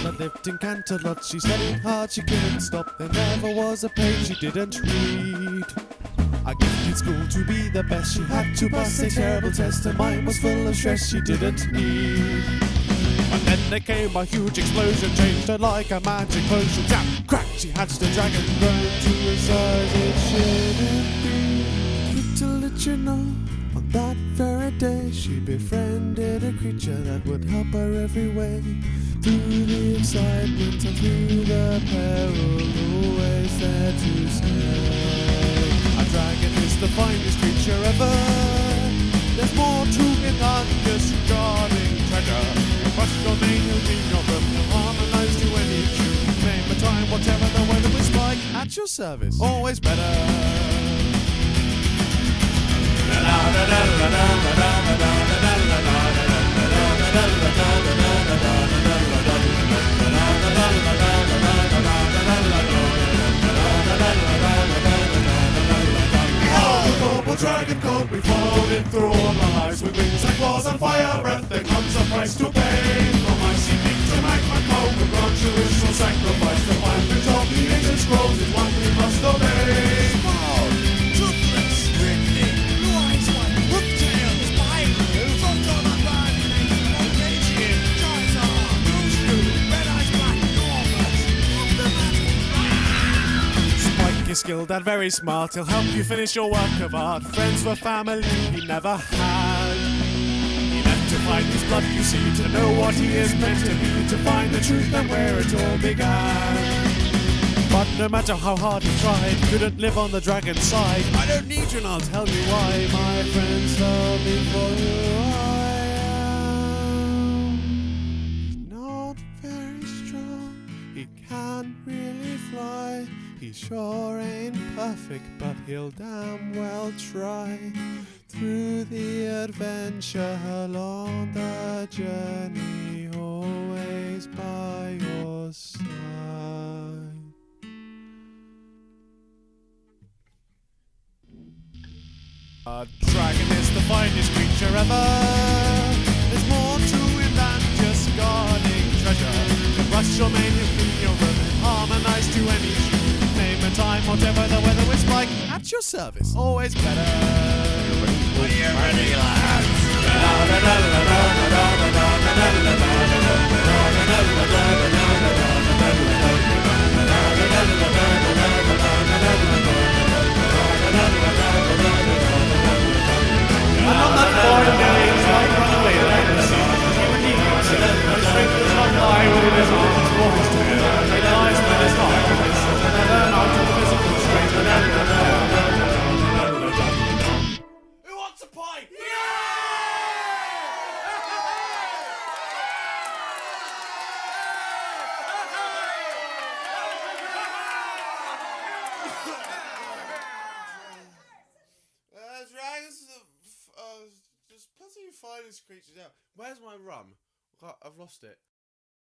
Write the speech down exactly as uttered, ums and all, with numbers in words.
that lived in Canterlot. She studied hard, she couldn't stop. There never was a page she didn't read. I gifted school to be the best. She had to pass a terrible test. Her mind was full of stress she didn't need. And then there came a huge explosion, changed her like a magic potion. Zap, crack, she hatched a dragon, grown to a size it shouldn't be. Little did you know, on that very day, she befriended a creature that would help her every way. Through the excitement and through the peril, always there to stay. A dragon is the finest creature ever. There's more to it than just guarding treasure. Brush your name, you'll be your room. You'll harmonise to any tune. Name a time, whatever the weather is like. At your service, always better. Dragon coat, we followed it through all our lives. With wings and claws and fire breath, there comes a price to pay. From icy peak to magma cold, we grant you ritual sacrifice. To find the top, the ancient scrolls is one we must obey. Small, toothless, prickly, blue eyes white, hooktail, spiral, front on a bad name, Radiant, Charizard, Mushu, red eyes black, Corvus, of the magic. Spike is skilled and very smart. He'll help you finish your work of art. Friends were family he never had. He left to find his blood, you see, to know what he is meant to be, to find the truth and where it all began. But no matter how hard he tried, couldn't live on the dragon's side. I don't need you and I'll tell you why. My friends love me for who I am. He's not very strong, he can't really fly. He sure ain't perfect, but he'll damn well try. Through the adventure, along the journey, always by your side. A dragon is the finest creature ever. There's more to him than just guarding treasure. To brush your mane, he'll clean your room and harmonise to any tune. Name a time, whatever the weather is like. At your service, always better. Are you ready, lads? And on that foreign day, his life run away like the sea. He redeemed himself. No strength does not lie within his arms or his tail. It lies within his heart. Who wants a pie? Uh, dragons, uh, just plenty of finest creatures out. Where's my rum? I've lost it.